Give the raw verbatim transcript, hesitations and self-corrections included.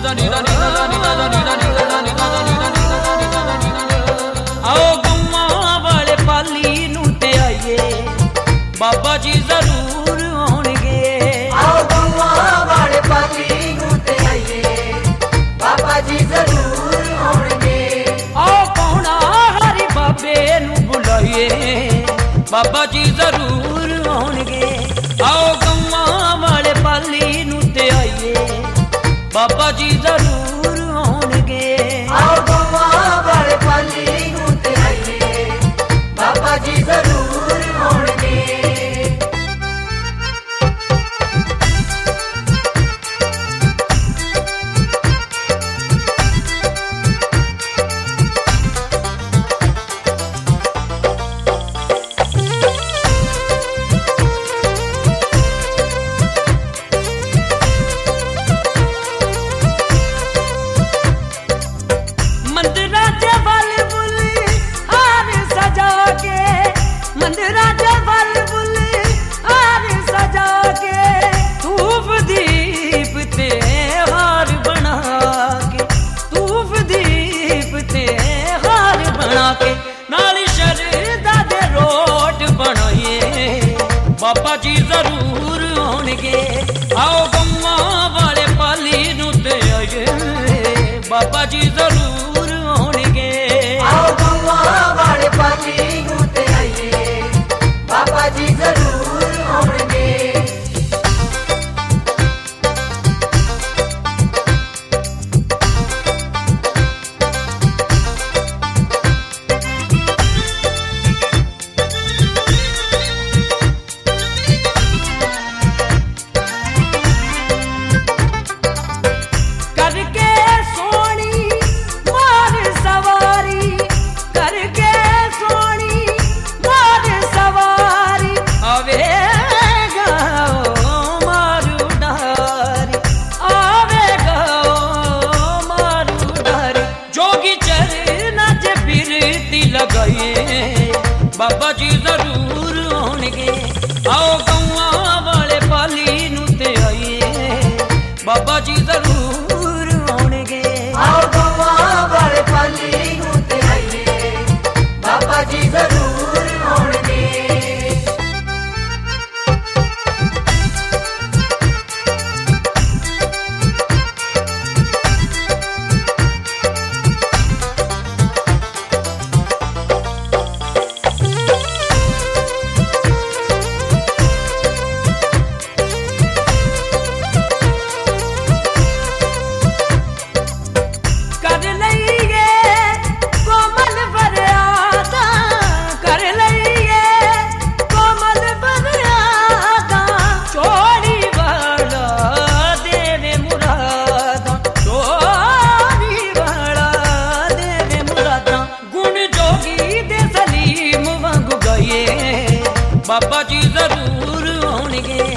आओ गम्मा वाले पाली नू ते आइए बाबा जी जरूर आउणगे। आओ गम्मा वाले पाली नू ते आइए बाबा जी जरूर आउणगे। आओ पौना हरि बाबे नू बुलाइए बाबा जी जरूर आउणगे। आओ गम्मा वाले पाली नू ते आइए बाबा जी जरूर आउणगे। आओ गम्मा वाले पाली नू ते आइए बाबा जी जरूर आउणगे। बाबा जी जरूर आउणगे। आओ गम्मा वाले पाली नू ते आइए बाबा जी जरूर आउणगे। आओ गम्मा वाले पाली नू ते आइए बाबा जी जरूर आउणगे। बाबा जी जरूर आउणगे। आओ गम्मा वाले पाली नू ते आइए बाबा जी जरूर आउणगे। आओ गम्मा वाले पाली नू ते आइए बाबा जी जरूर आउणगे। बाबा जी जरूर आउणगे।